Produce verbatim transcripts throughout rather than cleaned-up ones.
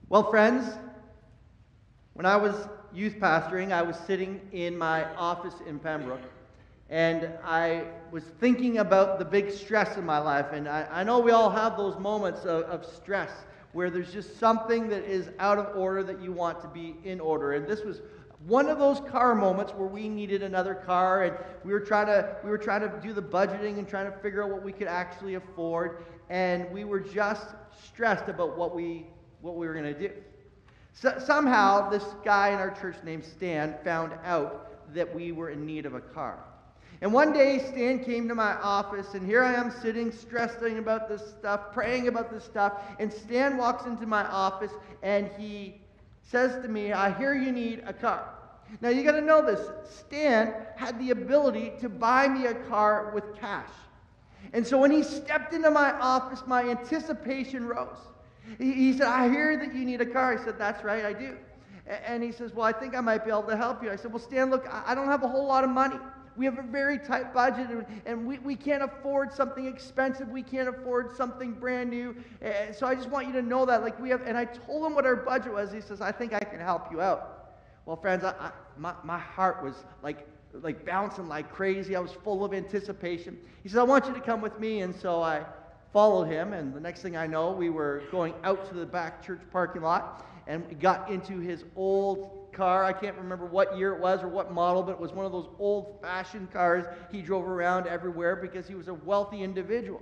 Well, friends, when I was youth pastoring, I was sitting in my office in Pembroke, and I was thinking about the big stress in my life. And I, I know we all have those moments of, of stress where there's just something that is out of order that you want to be in order. And this was one of those car moments where we needed another car, and we were trying to we were trying to do the budgeting and trying to figure out what we could actually afford, and we were just stressed about what we what we were going to do. So, somehow, this guy in our church named Stan found out that we were in need of a car. And one day, Stan came to my office, and here I am sitting, stressing about this stuff, praying about this stuff, and Stan walks into my office, and he says to me, "I hear you need a car." Now, you got to know this. Stan had the ability to buy me a car with cash. And so when he stepped into my office, my anticipation rose. He, he said, "I hear that you need a car." I said, "That's right, I do." And he says, "Well, I think I might be able to help you." I said, "Well, Stan, look, I don't have a whole lot of money. We have a very tight budget, and, and we, we can't afford something expensive. We can't afford something brand new. Uh, so I just want you to know that." Like we have, and I told him what our budget was. He says, "I think I can help you out." Well, friends, I, I, my, my heart was like, like bouncing like crazy. I was full of anticipation. He says, "I want you to come with me." And so I followed him, and the next thing I know, we were going out to the back church parking lot, and we got into his old car. I can't remember what year it was or what model, but it was one of those old-fashioned cars he drove around everywhere because he was a wealthy individual.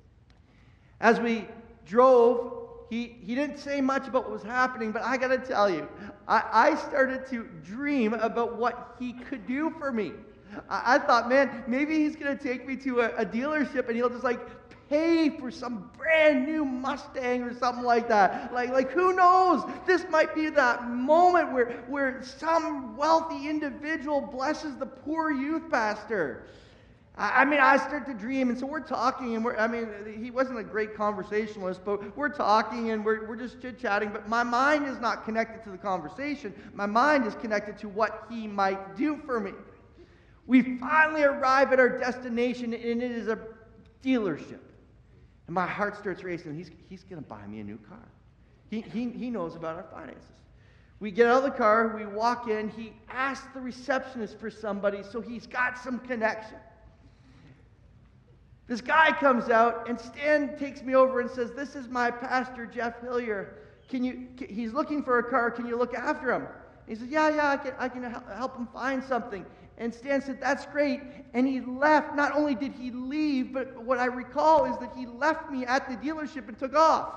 As we drove, he, he didn't say much about what was happening, but I got to tell you, I, I started to dream about what he could do for me. I, I thought, man, maybe he's going to take me to a, a dealership and he'll just like pay for some brand new Mustang or something like that. Like, like who knows? This might be that moment where, where some wealthy individual blesses the poor youth pastor. I, I mean, I start to dream, and so we're talking, and we're, I mean, he wasn't a great conversationalist, but we're talking, and we're, we're just chit-chatting, but my mind is not connected to the conversation. My mind is connected to what he might do for me. We finally arrive at our destination, and it is a dealership. And my heart starts racing. He's, he's going to buy me a new car. He, he, he knows about our finances. We get out of the car. We walk in. He asks the receptionist for somebody, so he's got some connection. This guy comes out, and Stan takes me over and says, "This is my pastor, Jeff Hillier. Can you? Can, he's looking for a car. Can you look after him?" And he says, "Yeah, yeah, I can, I can help him find something." And Stan said, "That's great." And he left. Not only did he leave, but what I recall is that he left me at the dealership and took off.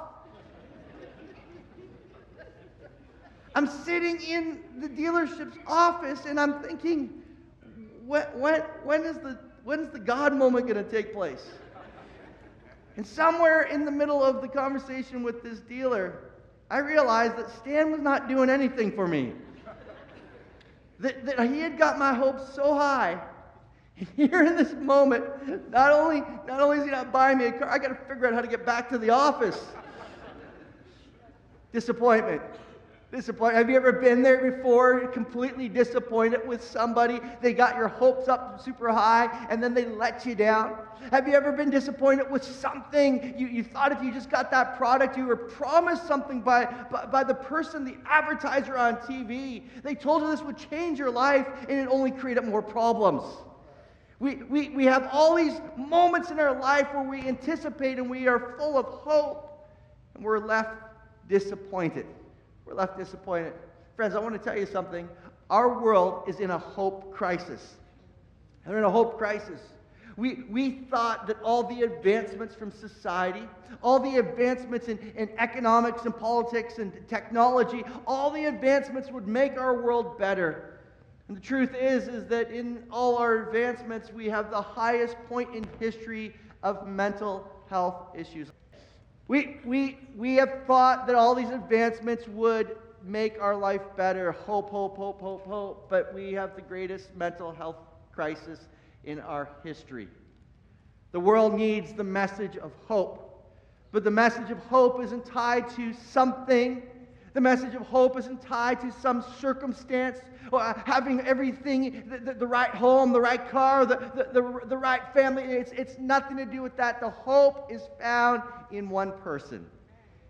I'm sitting in the dealership's office, and I'm thinking, when, when, when, is the, when is the God moment going to take place? And somewhere in the middle of the conversation with this dealer, I realized that Stan was not doing anything for me. That, that he had got my hopes so high. Here in this moment, not only, not only is he not buying me a car, I got to figure out how to get back to the office. Disappointment. Disappointment. Have you ever been there before, completely disappointed with somebody? They got your hopes up super high, and then they let you down. Have you ever been disappointed with something? You, you thought if you just got that product, you were promised something by, by, by the person, the advertiser on T V. They told you this would change your life, and it only created more problems. We, we, we have all these moments in our life where we anticipate and we are full of hope, and we're left disappointed. We're left disappointed. Friends, I want to tell you something. Our world is in a hope crisis. They're in a hope crisis. We, we thought that all the advancements from society, all the advancements in, in economics and politics and technology, all the advancements would make our world better. And the truth is, is that in all our advancements, we have the highest point in history of mental health issues. We, we, we have thought that all these advancements would make our life better. Hope, hope, hope, hope, hope. But we have the greatest mental health crisis in our history. The world needs the message of hope. But the message of hope isn't tied to something. The message of hope isn't tied to some circumstance, or having everything, the, the, the right home, the right car, the, the, the, the right family. It's, it's nothing to do with that. The hope is found in one person.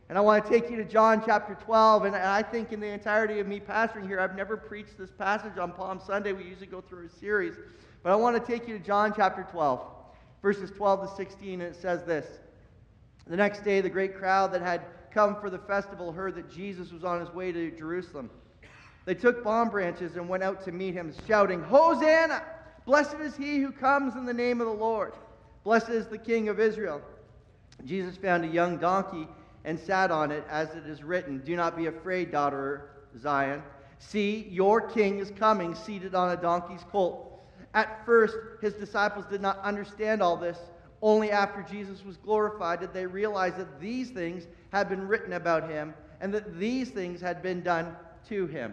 And I want to take you to John chapter twelve, and I think in the entirety of me pastoring here, I've never preached this passage on Palm Sunday. We usually go through a series. But I want to take you to John chapter twelve, verses twelve to sixteen, and it says this. The next day, the great crowd that had come for the festival heard that Jesus was on his way to Jerusalem. They took palm branches and went out to meet him, shouting, "Hosanna! Blessed is he who comes in the name of the Lord. Blessed is the King of Israel." Jesus found a young donkey and sat on it, as it is written, "Do not be afraid, daughter Zion. See, your king is coming, seated on a donkey's colt." At first, his disciples did not understand all this. Only after Jesus was glorified did they realize that these things had been written about him and that these things had been done to him.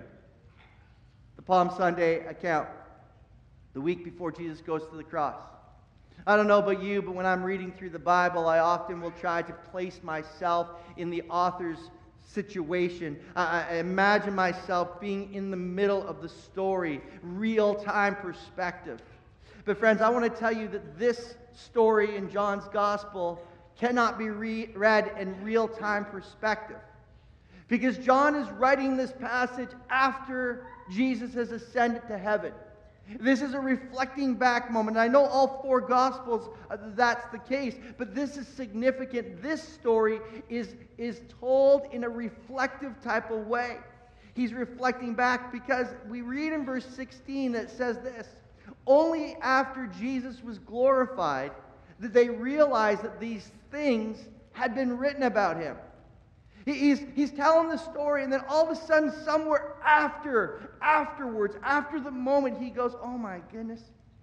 The Palm Sunday account, the week before Jesus goes to the cross. I don't know about you, but when I'm reading through the Bible, I often will try to place myself in the author's situation. I, I imagine myself being in the middle of the story, real-time perspective. But friends, I want to tell you that this story in John's Gospel cannot be re- read in real-time perspective. Because John is writing this passage after Jesus has ascended to heaven. This is a reflecting back moment. I know all four Gospels, uh, that's the case, but this is significant. This story is, is told in a reflective type of way. He's reflecting back because we read in verse sixteen that says this, "Only after Jesus was glorified did they realize that these things had been written about him." He's, he's telling the story, and then all of a sudden, somewhere after, afterwards, after the moment, he goes, "Oh my goodness,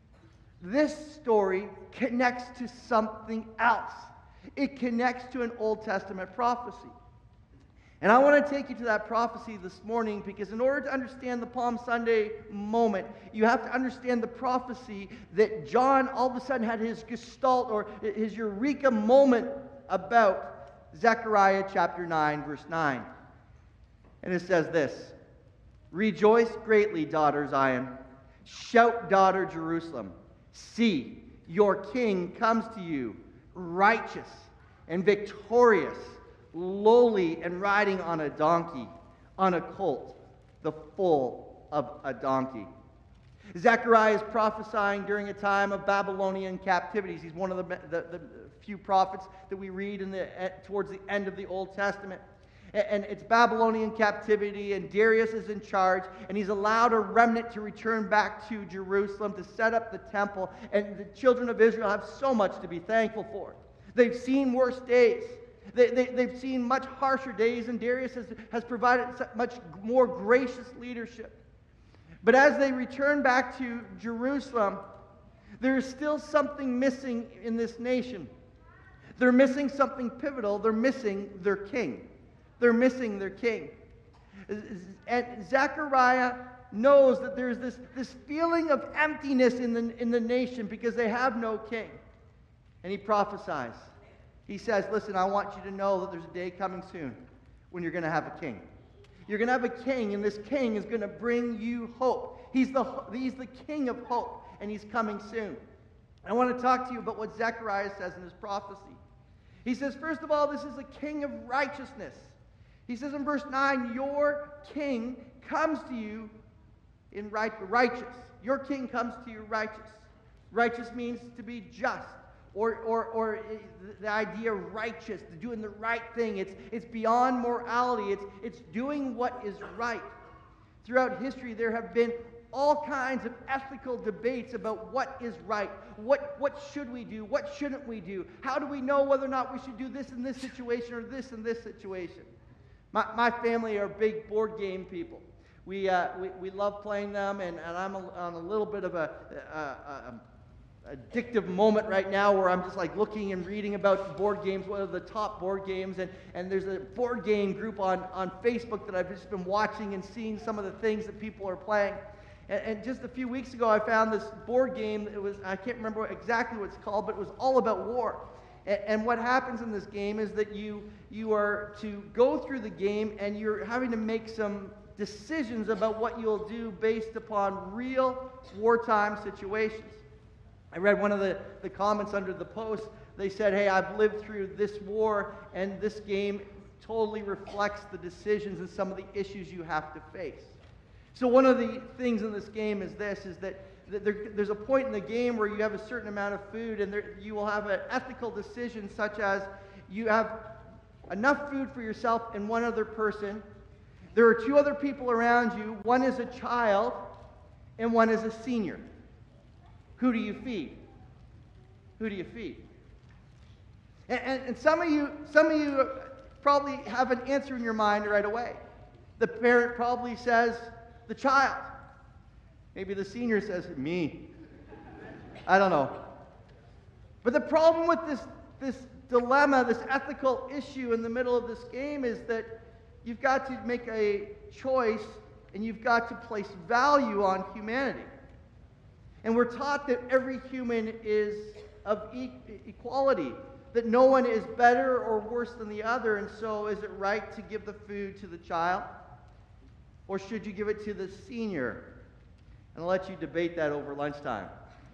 this story connects to something else. It connects to an Old Testament prophecy." And I want to take you to that prophecy this morning, because in order to understand the Palm Sunday moment, you have to understand the prophecy that John all of a sudden had his gestalt, or his eureka moment about. Zechariah chapter nine, verse nine. And it says this, "Rejoice greatly, daughter Zion. Shout, daughter Jerusalem. See, your king comes to you, righteous and victorious, lowly and riding on a donkey, on a colt, the foal of a donkey." Zechariah is prophesying during a time of Babylonian captivities. He's one of the, the, the few prophets that we read in the, towards the end of the Old Testament. And it's Babylonian captivity, and Darius is in charge, and he's allowed a remnant to return back to Jerusalem to set up the temple, and the children of Israel have so much to be thankful for. They've seen worse days. They, they, they've seen much harsher days, and Darius has, has provided much more gracious leadership. But as they return back to Jerusalem, there is still something missing in this nation. They're missing something pivotal. They're missing their king. They're missing their king. And Zechariah knows that there's this, this feeling of emptiness in the, in the nation because they have no king. And he prophesies. He says, "Listen, I want you to know that there's a day coming soon when you're going to have a king. You're going to have a king, and this king is going to bring you hope. He's the, he's the king of hope, and he's coming soon." I want to talk to you about what Zechariah says in his prophecy. He says, first of all, this is a king of righteousness. He says in verse nine, "Your king comes to you in right, righteous." Your king comes to you righteous. Righteous means to be just. Or, or, or the idea of righteous, doing the right thing. It's, it's beyond morality. It's, it's doing what is right. Throughout history, there have been all kinds of ethical debates about what is right. What, what should we do? What shouldn't we do? How do we know whether or not we should do this in this situation or this in this situation? My, my family are big board game people. We, uh, we, we love playing them, and, and I'm a, on a little bit of a... a, a addictive moment right now where I'm just like looking and reading about board games, what are the top board games, and, and there's a board game group on, on Facebook that I've just been watching and seeing some of the things that people are playing. And, and just a few weeks ago I found this board game. It was, I can't remember exactly what it's called, but it was all about war. And, and what happens in this game is that you, you are to go through the game and you're having to make some decisions about what you'll do based upon real wartime situations. I read one of the, the comments under the post. They said, "Hey, I've lived through this war, and this game totally reflects the decisions and some of the issues you have to face. So one of the things in this game is this, is that, that there, there's a point in the game where you have a certain amount of food, and there, you will have an ethical decision such as you have enough food for yourself and one other person. There are two other people around you. One is a child and one is a senior. Who do you feed? Who do you feed? And, and, and some of you, some of you probably have an answer in your mind right away. The parent probably says, the child. Maybe the senior says, me. I don't know. But the problem with this, this dilemma, this ethical issue in the middle of this game is that you've got to make a choice and you've got to place value on humanity. And we're taught that every human is of e- equality, that no one is better or worse than the other. And so is it right to give the food to the child? Or should you give it to the senior? And I'll let you debate that over lunchtime.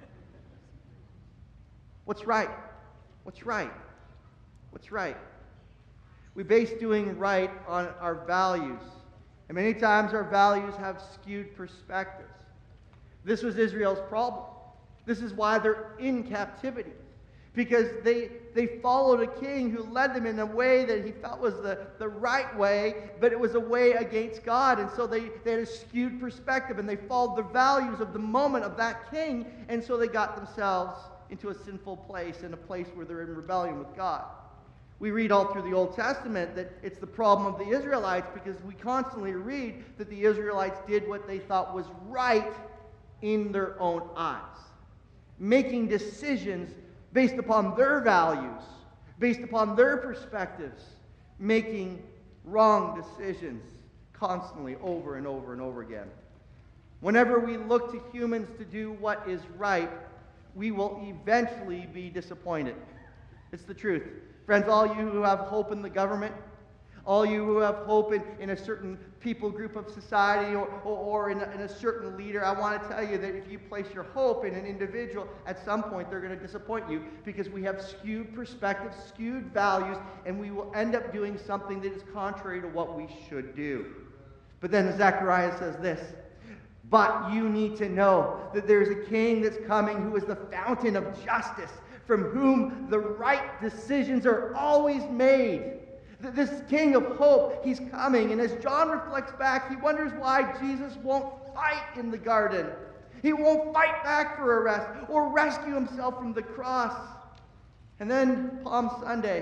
What's right? What's right? What's right? We base doing right on our values. And many times our values have skewed perspectives. This was Israel's problem. This is why they're in captivity. Because they, they followed a king who led them in a way that he felt was the, the right way, but it was a way against God. And so they, they had a skewed perspective, and they followed the values of the moment of that king, and so they got themselves into a sinful place, and a place where they're in rebellion with God. We read all through the Old Testament that it's the problem of the Israelites, because we constantly read that the Israelites did what they thought was right in their own eyes, making decisions based upon their values, based upon their perspectives, making wrong decisions constantly over and over and over again. Whenever we look to humans to do what is right, we will eventually be disappointed. It's the truth. Friends, all you who have hope in the government, all you who have hope in, in a certain people group of society or, or, or in, a, in a certain leader, I want to tell you that if you place your hope in an individual, at some point they're going to disappoint you, because we have skewed perspectives, skewed values, and we will end up doing something that is contrary to what we should do. But then Zechariah says this, but you need to know that there's a king that's coming who is the fountain of justice, from whom the right decisions are always made. This king of hope, he's coming. And as John reflects back, he wonders why Jesus won't fight in the garden. He won't fight back for arrest or rescue himself from the cross. And then Palm Sunday,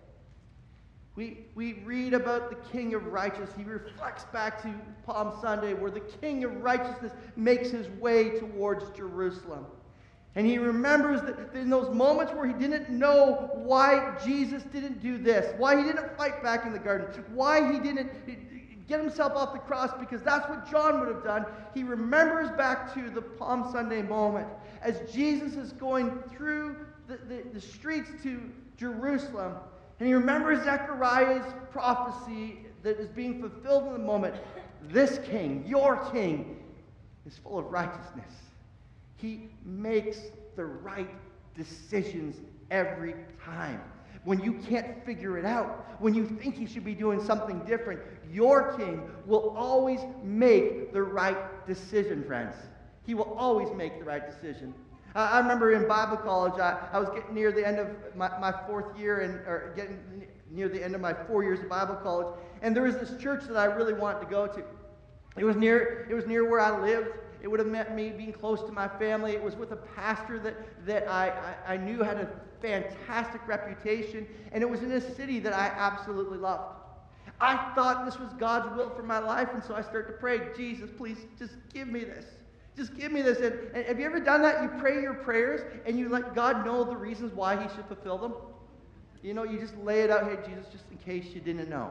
we, we read about the King of Righteousness. He reflects back to Palm Sunday, where the King of Righteousness makes his way towards Jerusalem. And he remembers that in those moments where he didn't know why Jesus didn't do this, why he didn't fight back in the garden, why he didn't get himself off the cross, because that's what John would have done. He remembers back to the Palm Sunday moment as Jesus is going through the, the, the streets to Jerusalem. And he remembers Zechariah's prophecy that is being fulfilled in the moment. This king, your king, is full of righteousness. He makes the right decisions every time. When you can't figure it out, when you think he should be doing something different, your king will always make the right decision, friends. He will always make the right decision. Uh, I remember in Bible college, I, I was getting near the end of my, my fourth year, and or getting near the end of my four years of Bible college, and there was this church that I really wanted to go to. It was near, it was near where I lived. It would have meant me being close to my family. It was with a pastor that, that I, I, I knew had a fantastic reputation, and it was in a city that I absolutely loved. I thought this was God's will for my life, and so I started to pray, Jesus, please just give me this. Just give me this. And, and have you ever done that? You pray your prayers, and you let God know the reasons why he should fulfill them? You know, you just lay it out, hey, Jesus, just in case you didn't know.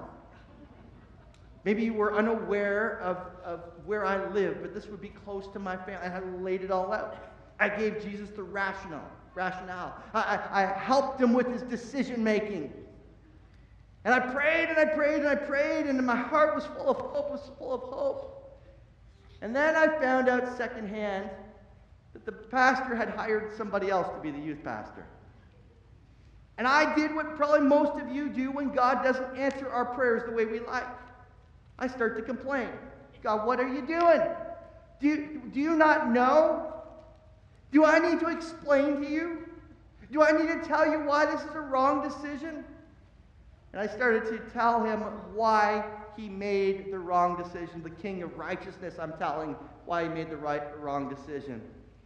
Maybe you were unaware of, of where I live, but this would be close to my family. I had laid it all out. I gave Jesus the rationale. rationale. I, I, I helped him with his decision making. And I prayed and I prayed and I prayed, and my heart was full of hope, was full of hope. And then I found out secondhand that the pastor had hired somebody else to be the youth pastor. And I did what probably most of you do when God doesn't answer our prayers the way we like. I start to complain. God, what are you doing? Do you, do you not know? Do I need to explain to you? Do I need to tell you why this is a wrong decision? And I started to tell him why he made the wrong decision. The King of righteousness, I'm telling why he made the right wrong decision.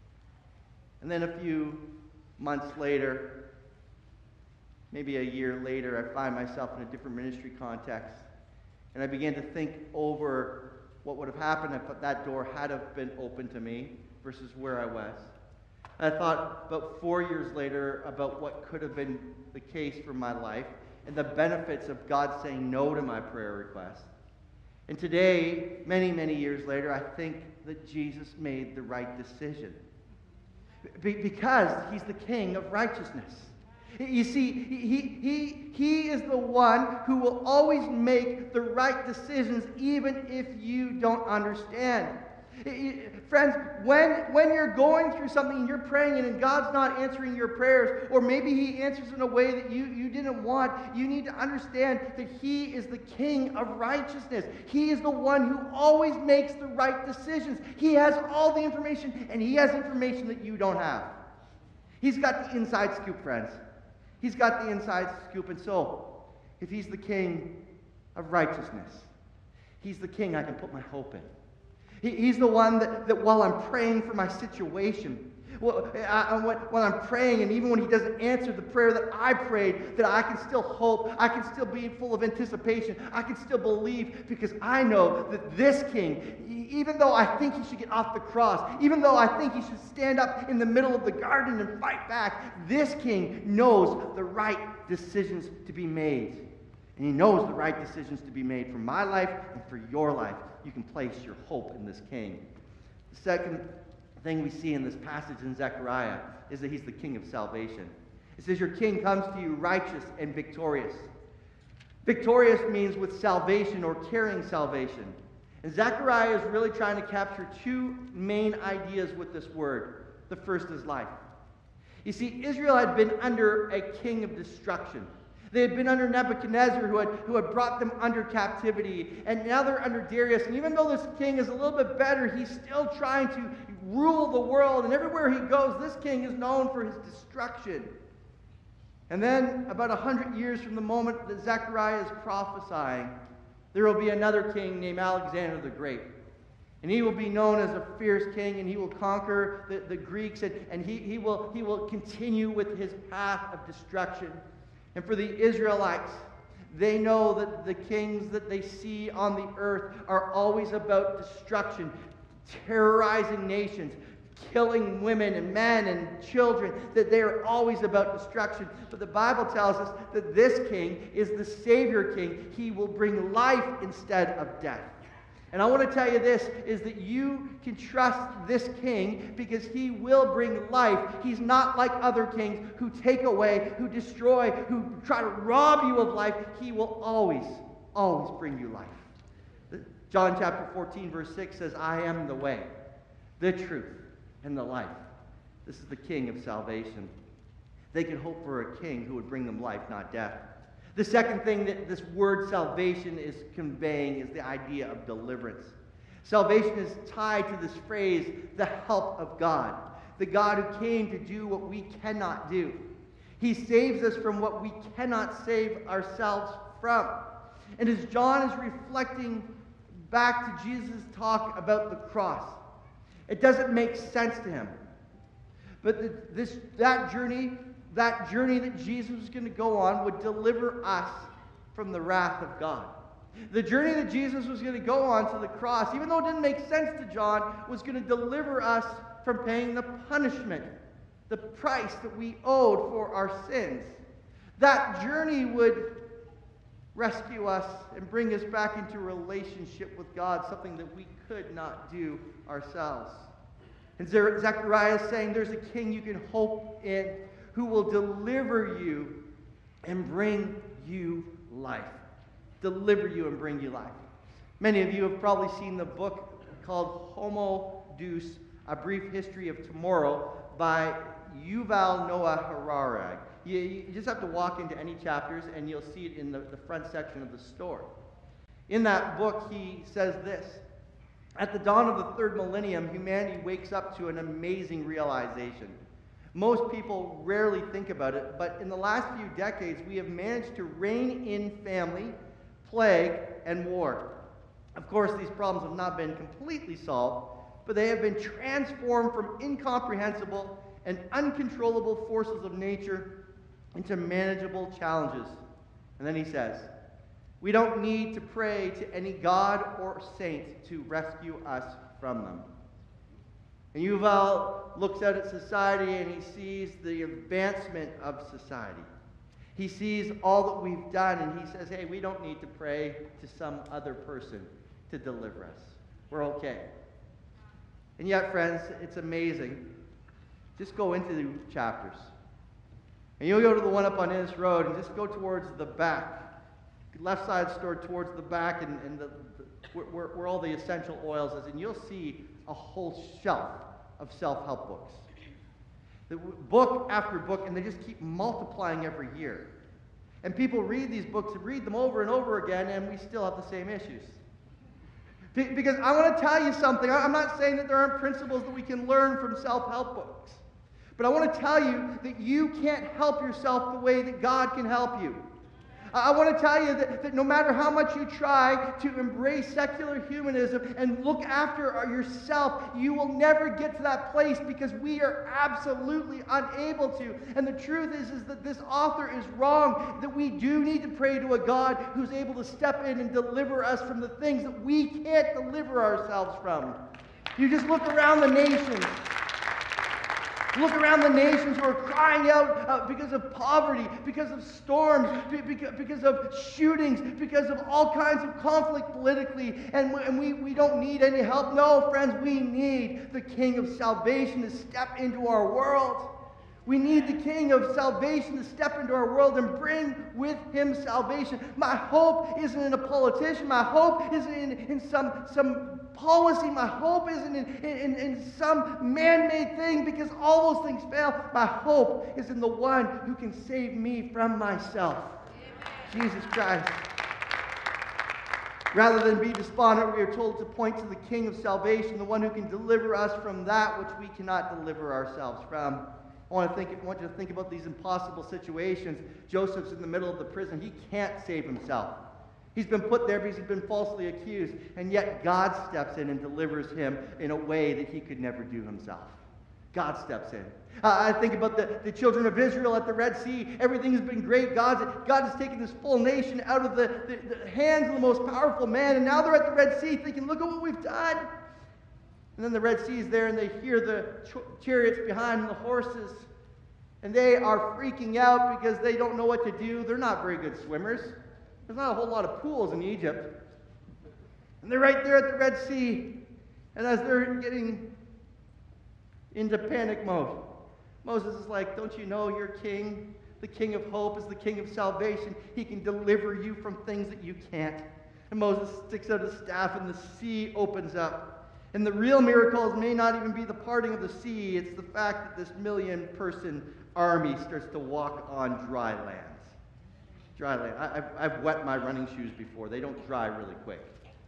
And then a few months later, maybe a year later, I find myself in a different ministry context. And I began to think over what would have happened if that door had have been open to me versus where I was. I thought about four years later about what could have been the case for my life and the benefits of God saying no to my prayer request. And today, many, many years later, I think that Jesus made the right decision. Be- because he's the King of righteousness. You see, he, he, he is the one who will always make the right decisions even if you don't understand. Friends, when, when you're going through something and you're praying and God's not answering your prayers, or maybe he answers in a way that you, you didn't want, you need to understand that he is the King of righteousness. He is the one who always makes the right decisions. He has all the information, and he has information that you don't have. He's got the inside scoop, friends. He's got the inside scoop. And so, if he's the King of righteousness, he's the King I can put my hope in. He, he's the one that, that while I'm praying for my situation, well, I, I, when I'm praying, and even when he doesn't answer the prayer that I prayed, that I can still hope, I can still be full of anticipation, I can still believe, because I know that this King, even though I think he should get off the cross, even though I think he should stand up in the middle of the garden and fight back, this King knows the right decisions to be made. And he knows the right decisions to be made for my life and for your life. You can place your hope in this King. The second thing we see in this passage in Zechariah is that he's the King of salvation. It says, your King comes to you righteous and victorious. Victorious means with salvation or carrying salvation. And Zechariah is really trying to capture two main ideas with this word. The first is life. You see, Israel had been under a king of destruction. They had been under Nebuchadnezzar, who had, who had brought them under captivity. And now they're under Darius. And even though this king is a little bit better, he's still trying to rule the world. And everywhere he goes, this king is known for his destruction. And then, about a hundred years from the moment that Zechariah is prophesying, there will be another king named Alexander the Great. And he will be known as a fierce king, and he will conquer the, the Greeks, and, and he, he, will, he will continue with his path of destruction. And for the Israelites, they know that the kings that they see on the earth are always about destruction, terrorizing nations, killing women and men and children, that they are always about destruction. But the Bible tells us that this king is the Savior King. He will bring life instead of death. And I want to tell you this, is that you can trust this king because he will bring life. He's not like other kings who take away, who destroy, who try to rob you of life. He will always, always bring you life. John chapter fourteen, verse six says, I am the way, the truth, and the life. This is the King of salvation. They could hope for a king who would bring them life, not death. The second thing that this word salvation is conveying is the idea of deliverance. Salvation is tied to this phrase, the help of God. The God who came to do what we cannot do. He saves us from what we cannot save ourselves from. And as John is reflecting back to Jesus' talk about the cross, it doesn't make sense to him. But the, this that journey... That journey that Jesus was going to go on would deliver us from the wrath of God. The journey that Jesus was going to go on to the cross, even though it didn't make sense to John, was going to deliver us from paying the punishment, the price that we owed for our sins. That journey would rescue us and bring us back into a relationship with God, something that we could not do ourselves. And Zechariah is saying there's a king you can hope in, who will deliver you and bring you life. Deliver you and bring you life. Many of you have probably seen the book called Homo Deus, A Brief History of Tomorrow by Yuval Noah Harari. You, you just have to walk into any chapters and you'll see it in the, the front section of the story. In that book, he says this: at the dawn of the third millennium, humanity wakes up to an amazing realization. Most people rarely think about it, but in the last few decades, we have managed to rein in family, plague, and war. Of course, these problems have not been completely solved, but they have been transformed from incomprehensible and uncontrollable forces of nature into manageable challenges. And then he says, we don't need to pray to any god or saint to rescue us from them. And Yuval looks out at society and he sees the advancement of society. He sees all that we've done and he says, hey, we don't need to pray to some other person to deliver us. We're okay. And yet, friends, it's amazing. Just go into the chapters. And you'll go to the one up on Innes Road and just go towards the back. Left side store towards the back and, and the, the, where, where all the essential oils is. And you'll see a whole shelf of self-help books. The book after book, and they just keep multiplying every year. And people read these books and read them over and over again, and we still have the same issues. Because I want to tell you something. I'm not saying that there aren't principles that we can learn from self-help books. But I want to tell you that you can't help yourself the way that God can help you. I want to tell you that, that no matter how much you try to embrace secular humanism and look after yourself, you will never get to that place because we are absolutely unable to. And the truth is, is that this author is wrong, that we do need to pray to a God who's able to step in and deliver us from the things that we can't deliver ourselves from. You just look around the nations. Look around the nations who are crying out uh, because of poverty, because of storms, because, because of shootings, because of all kinds of conflict politically, and, and we, we don't need any help. No, friends, we need the King of salvation to step into our world. We need the King of salvation to step into our world and bring with him salvation. My hope isn't in a politician. My hope isn't in, in some, some policy. My hope isn't in, in, in some man-made thing because all those things fail. My hope is in the one who can save me from myself. Amen. Jesus Christ. Rather than be despondent, we are told to point to the King of salvation, the one who can deliver us from that which we cannot deliver ourselves from. I want, to think, I want you to think about these impossible situations. Joseph's in the middle of the prison. He can't save himself. He's been put there because he's been falsely accused, and yet God steps in and delivers him in a way that he could never do himself. God steps in. Uh, I think about the, the children of Israel at the Red Sea. Everything has been great. God's, God has taken this full nation out of the, the, the hands of the most powerful man, and now they're at the Red Sea thinking, look at what we've done. And then the Red Sea is there, and they hear the ch- chariots behind the horses. And they are freaking out because they don't know what to do. They're not very good swimmers. There's not a whole lot of pools in Egypt. And they're right there at the Red Sea. And as they're getting into panic mode, Moses is like, don't you know your king? The King of hope is the King of salvation. He can deliver you from things that you can't. And Moses sticks out his staff, and the sea opens up. And the real miracles may not even be the parting of the sea. It's the fact that this million-person army starts to walk on dry land. Dry land. I, I've, I've wet my running shoes before. They don't dry really quick.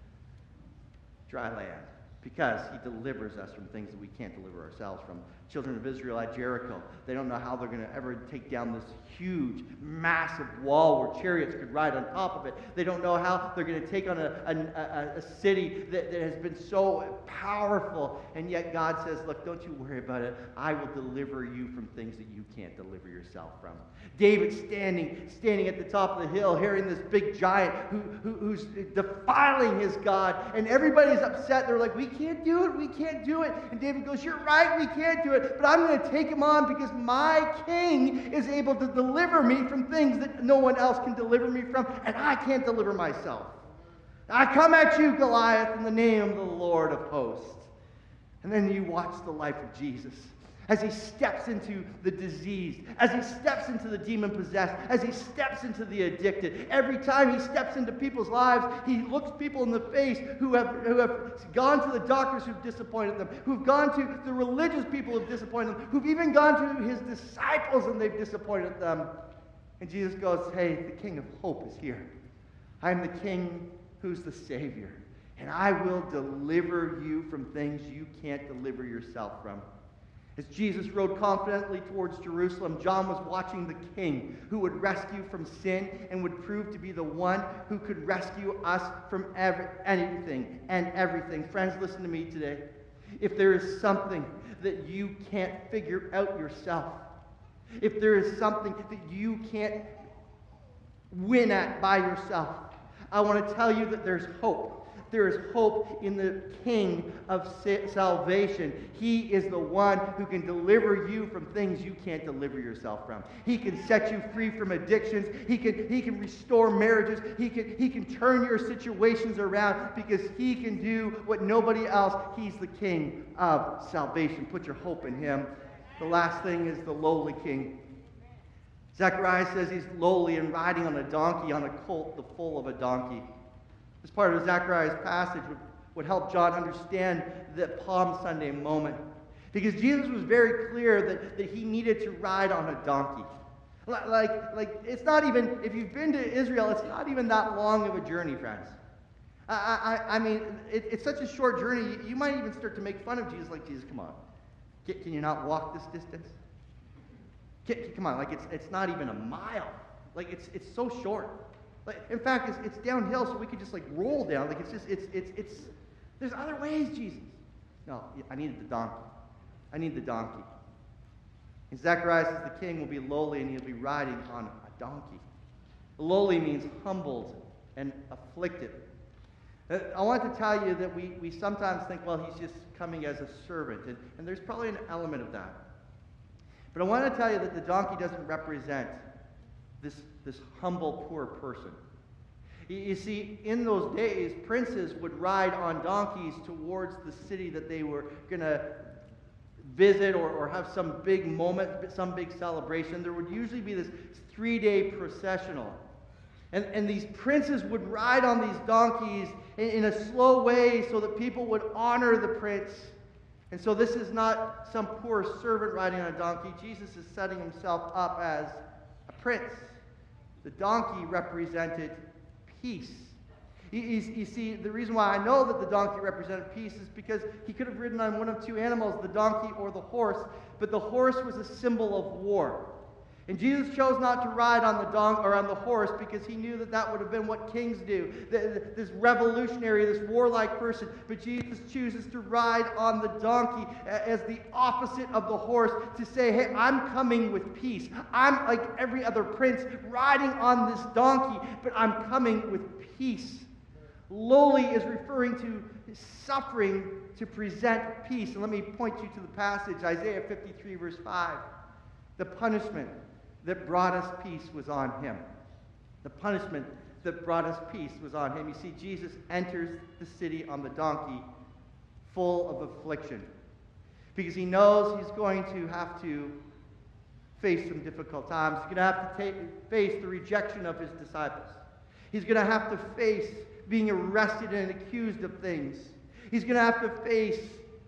Dry land. Because he delivers us from things that we can't deliver ourselves from. Children of Israel at Jericho, they don't know how they're going to ever take down this huge, massive wall where chariots could ride on top of it. They don't know how they're going to take on a, a, a city that, that has been so powerful. And yet God says, look, don't you worry about it. I will deliver you from things that you can't deliver yourself from. David standing, standing at the top of the hill, hearing this big giant who, who, who's defiling his God. And everybody's upset. They're like, we can't do it. We can't do it. And David goes, you're right. We can't do it. But I'm going to take him on because my king is able to deliver me from things that no one else can deliver me from. And I can't deliver myself. I come at you, Goliath, in the name of the Lord of hosts. And then you watch the life of Jesus as he steps into the diseased, as he steps into the demon-possessed, as he steps into the addicted. Every time he steps into people's lives, he looks people in the face who have, who have gone to the doctors who've disappointed them, who've gone to the religious people who've disappointed them, who've even gone to his disciples and they've disappointed them. And Jesus goes, hey, the King of Hope is here. I am the King who's the Savior, and I will deliver you from things you can't deliver yourself from. As Jesus rode confidently towards Jerusalem, John was watching the King who would rescue from sin and would prove to be the one who could rescue us from every, anything and everything. Friends, listen to me today. If there is something that you can't figure out yourself, if there is something that you can't win at by yourself, I want to tell you that there's hope. There is hope in the King of salvation. He is the one who can deliver you from things you can't deliver yourself from. He can set you free from addictions. He can, he can restore marriages. He can, he can turn your situations around because he can do what nobody else. He's the King of salvation. Put your hope in him. The last thing is the lowly King. Zechariah says he's lowly and riding on a donkey, on a colt, the foal of a donkey. This part of Zechariah's passage would, would help John understand the Palm Sunday moment. Because Jesus was very clear that, that he needed to ride on a donkey. Like, like, it's not even, if you've been to Israel, it's not even that long of a journey, friends. I, I, I mean, it, it's such a short journey, you, you might even start to make fun of Jesus, like, Jesus, come on. Can, can you not walk this distance? Can, come on, like, it's, it's not even a mile. Like, it's, it's so short. Like, in fact, it's, it's downhill, so we could just like roll down. Like it's just, it's, it's, it's. There's other ways, Jesus. No, I needed the donkey. I need the donkey. And Zechariah says the King will be lowly and he'll be riding on a donkey. Lowly means humbled and afflicted. I want to tell you that we, we sometimes think, well, he's just coming as a servant, and, and there's probably an element of that. But I want to tell you that the donkey doesn't represent this, this humble, poor person. You, you see, in those days, princes would ride on donkeys towards the city that they were going to visit or, or have some big moment, some big celebration. There would usually be this three-day processional. And, and these princes would ride on these donkeys in, in a slow way so that people would honor the prince. And so this is not some poor servant riding on a donkey. Jesus is setting himself up as a prince. The donkey represented peace. You, you, you see, the reason why I know that the donkey represented peace is because he could have ridden on one of two animals, the donkey or the horse, but the horse was a symbol of war. And Jesus chose not to ride on the donkey or on the horse because he knew that that would have been what kings do, this revolutionary, this warlike person. But Jesus chooses to ride on the donkey as the opposite of the horse to say, hey, I'm coming with peace. I'm like every other prince riding on this donkey, but I'm coming with peace. Lowly is referring to suffering to present peace. And let me point you to the passage, Isaiah fifty-three, verse five. The punishment that brought us peace was on him. The punishment that brought us peace was on him. You see, Jesus enters the city on the donkey full of affliction because he knows he's going to have to face some difficult times. He's going to have to take, face the rejection of his disciples. He's going to have to face being arrested and accused of things. He's going to have to face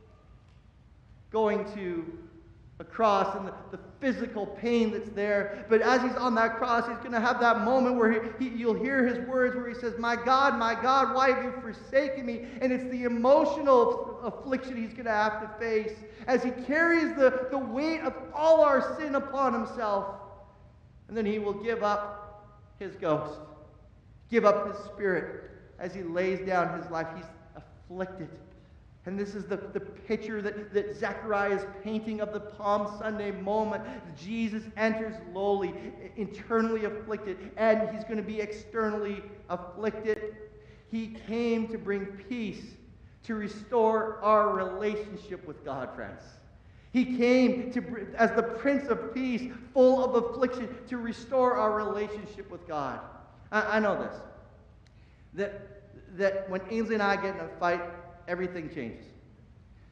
going to a cross and the, the physical pain that's there. But as he's on that cross, he's going to have that moment where he, he, you'll hear his words where he says, my God, my God, why have you forsaken me? And it's the emotional affliction he's going to have to face as he carries the, the weight of all our sin upon himself. And then he will give up his ghost, give up his spirit as he lays down his life. He's afflicted. And this is the, the picture that, that Zechariah is painting of the Palm Sunday moment. Jesus enters lowly, internally afflicted, and he's going to be externally afflicted. He came to bring peace, to restore our relationship with God, friends. He came to, as the Prince of Peace, full of affliction, to restore our relationship with God. I, I know this, that, that when Ainsley and I get in a fight, everything changes.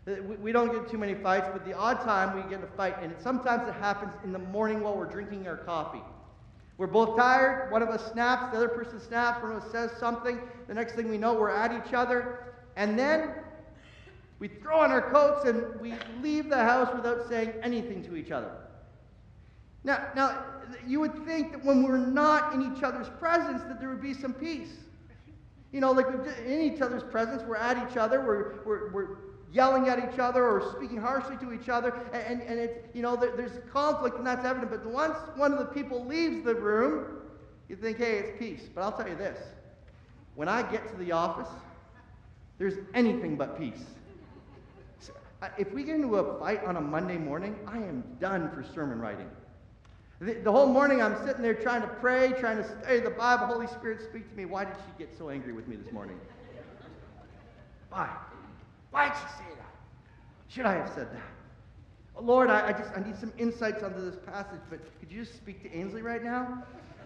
We, we don't get too many fights, but the odd time we get in a fight, and sometimes it happens in the morning while we're drinking our coffee. We're both tired, one of us snaps, the other person snaps, one of us says something, the next thing we know we're at each other, and then we throw on our coats and we leave the house without saying anything to each other. Now, now you would think that when we're not in each other's presence that there would be some peace. You know, like in each other's presence, we're at each other, we're, we're, we're yelling at each other or speaking harshly to each other, and, and it's, you know, there, there's conflict and that's evident, but once one of the people leaves the room, you think, hey, it's peace. But I'll tell you this, when I get to the office, there's anything but peace. So, uh, if we get into a fight on a Monday morning, I am done for sermon writing. The, the whole morning I'm sitting there trying to pray, trying to study the Bible. Holy Spirit, speak to me. Why did she get so angry with me this morning? Why? Why did she say that? Should I have said that? Oh, Lord, I, I just I need some insights onto this passage, but could you just speak to Ainsley right now?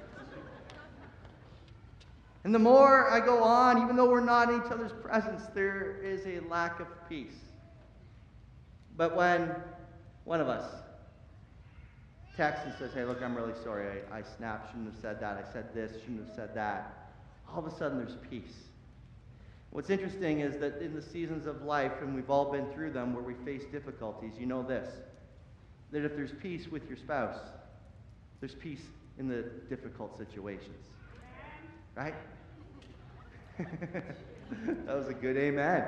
And the more I go on, even though we're not in each other's presence, there is a lack of peace. But when one of us texts and says, hey, look, I'm really sorry. I, I snapped, shouldn't have said that. I said this, shouldn't have said that. All of a sudden, there's peace. What's interesting is that in the seasons of life, and we've all been through them, where we face difficulties, you know this, that if there's peace with your spouse, there's peace in the difficult situations. Right? That was a good amen.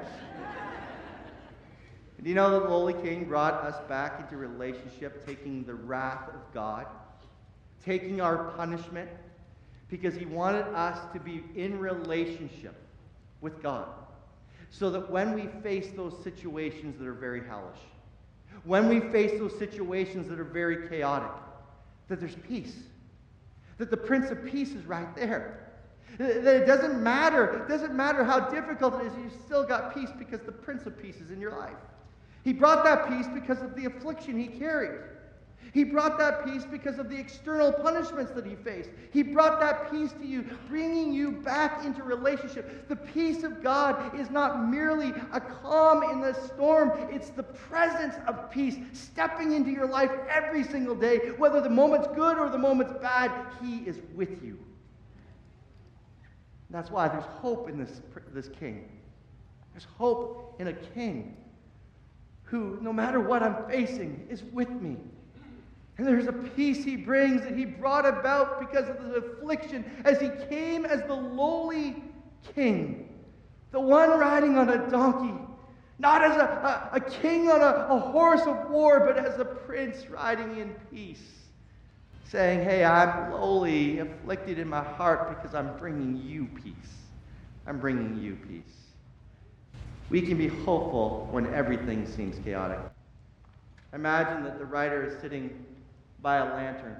Do you know that the lowly King brought us back into relationship, taking the wrath of God, taking our punishment, because he wanted us to be in relationship with God, so that when we face those situations that are very hellish, when we face those situations that are very chaotic, that there's peace, that the Prince of Peace is right there. That it doesn't matter, it doesn't matter how difficult it is, you've still got peace because the Prince of Peace is in your life. He brought that peace because of the affliction he carried. He brought that peace because of the external punishments that he faced. He brought that peace to you, bringing you back into relationship. The peace of God is not merely a calm in the storm. It's the presence of peace stepping into your life every single day. Whether the moment's good or the moment's bad, he is with you. That's why there's hope in this, this king. There's hope in a king who, no matter what I'm facing, is with me. And there's a peace he brings that he brought about because of the affliction as he came as the lowly king, the one riding on a donkey, not as a, a, a king on a, a horse of war, but as a prince riding in peace, saying, hey, I'm lowly, afflicted in my heart because I'm bringing you peace. I'm bringing you peace. We can be hopeful when everything seems chaotic. Imagine that the writer is sitting by a lantern,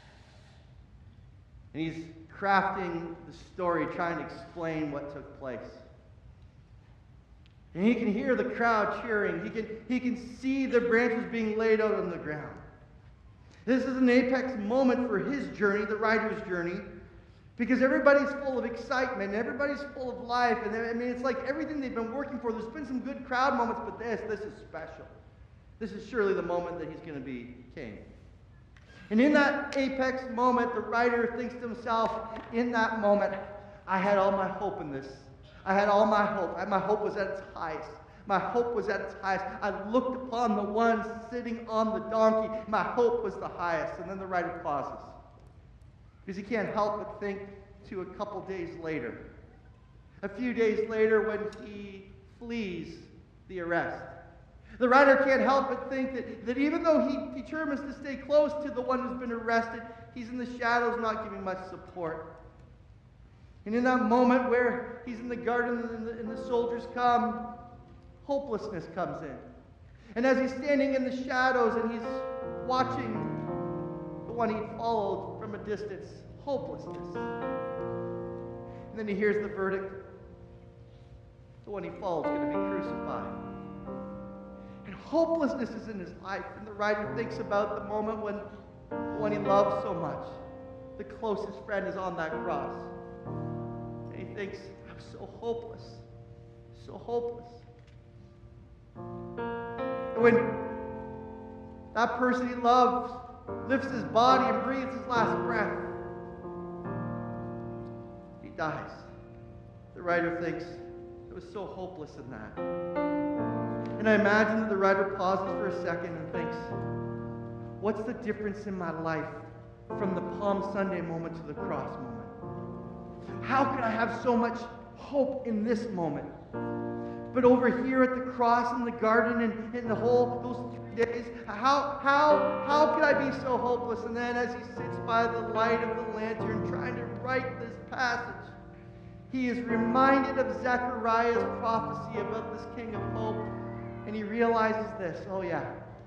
and he's crafting the story, trying to explain what took place. And he can hear the crowd cheering. He can, he can see the branches being laid out on the ground. This is an apex moment for his journey, the writer's journey, because everybody's full of excitement, everybody's full of life, and I mean, it's like everything they've been working for. There's been some good crowd moments, but this, this is special. This is surely the moment that he's going to be king. And in that apex moment, the writer thinks to himself, in that moment, I had all my hope in this. I had all my hope. My hope was at its highest. My hope was at its highest. I looked upon the one sitting on the donkey. My hope was the highest. And then the writer pauses, because he can't help but think to a couple days later. A few days later, when he flees the arrest. The writer can't help but think that, that even though he determines to stay close to the one who's been arrested, he's in the shadows, not giving much support. And in that moment where he's in the garden and the, and the soldiers come, hopelessness comes in. And as he's standing in the shadows and he's watching the one he followed from a distance, hopelessness. And then he hears the verdict. The one he followed is going to be crucified. And hopelessness is in his life. And the writer thinks about the moment when the one he loves so much, the closest friend, is on that cross. And he thinks, I'm so hopeless, so hopeless. When that person he loves lifts his body and breathes his last breath, he dies. The writer thinks it was so hopeless in that. And I imagine that the writer pauses for a second and thinks, what's the difference in my life from the Palm Sunday moment to the cross moment? How could I have so much hope in this moment? But over here at the cross in the garden and in the whole those three days, how how how could I be so hopeless? And then as he sits by the light of the lantern trying to write this passage, he is reminded of Zechariah's prophecy about this King of Hope, and he realizes this, oh yeah.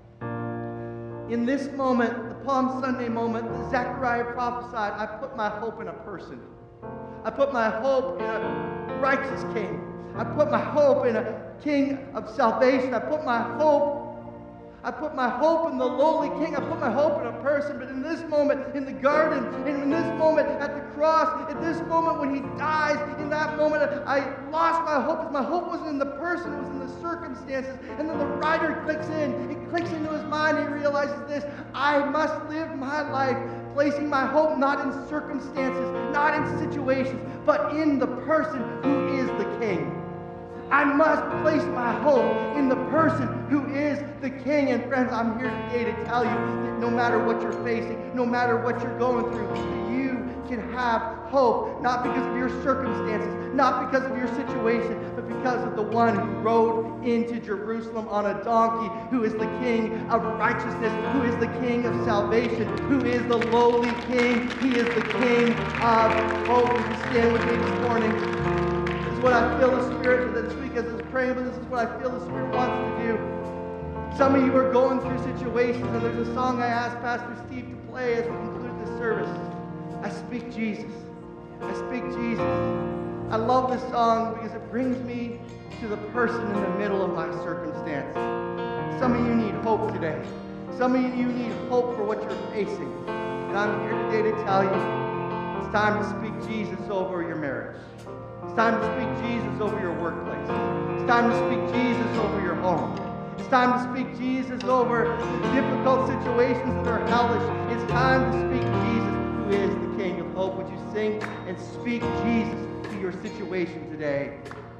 In this moment, the Palm Sunday moment, that Zechariah prophesied, I put my hope in a person. I put my hope in a righteous king. I put my hope in a king of salvation. I put my hope, I put my hope in the lowly king. I put my hope in a person. But in this moment, in the garden, and in this moment at the cross, at this moment when he dies, in that moment, I lost my hope. My hope wasn't in the person, it was in the circumstances. And then the writer clicks in. He clicks into his mind and he realizes this. I must live my life placing my hope not in circumstances, not in situations, but in the person who is the king. I must place my hope in the person who is the king. And friends, I'm here today to tell you that no matter what you're facing, no matter what you're going through, that you can have hope, not because of your circumstances, not because of your situation, but because of the one who rode into Jerusalem on a donkey, who is the king of righteousness, who is the king of salvation, who is the lowly king. He is the king of hope. Would you stand with me this morning? What I feel the Spirit this week as I was praying, but this is what I feel the Spirit wants to do. Some of you are going through situations, and there's a song I asked Pastor Steve to play as we conclude this service. I speak Jesus. I speak Jesus. I love this song because it brings me to the person in the middle of my circumstance. Some of you need hope today. Some of you need hope for what you're facing. And I'm here today to tell you, it's time to speak Jesus over your marriage. It's time to speak Jesus over your workplace. It's time to speak Jesus over your home. It's time to speak Jesus over the difficult situations that are hellish. It's time to speak Jesus, who is the King of Hope. Would you sing and speak Jesus to your situation today?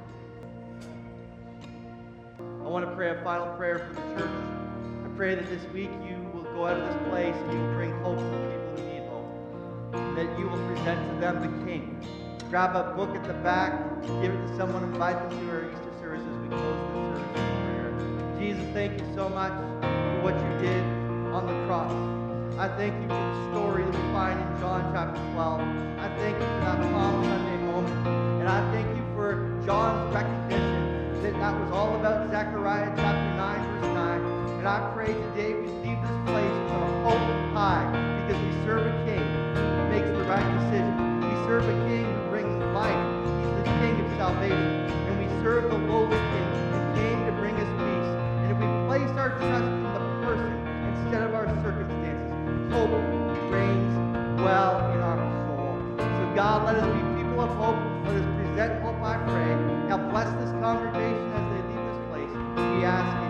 I want to pray a final prayer for the church. I pray that this week you will go out of this place and you will bring hope to the people who need hope. That you will present to them the King. Grab a book at the back, give it to someone, invite them to our Easter service as we close this service in prayer. Jesus, thank you so much for what you did on the cross. I thank you for the story that we find in John chapter twelve. I thank you for that Palm Sunday moment. And I thank you for John's recognition that that was all about Zechariah chapter nine, verse nine. And I pray today we leave this place with a hope high because we serve a king who makes the right decision. We serve a king who brings life. He's the king of salvation. And we serve the lowly king who came to bring us peace. And if we place our trust in the person instead of our circumstances, hope reigns well in our soul. So God, let us be people of hope. Let us present hope, I pray. Now bless this congregation as they leave this place. We ask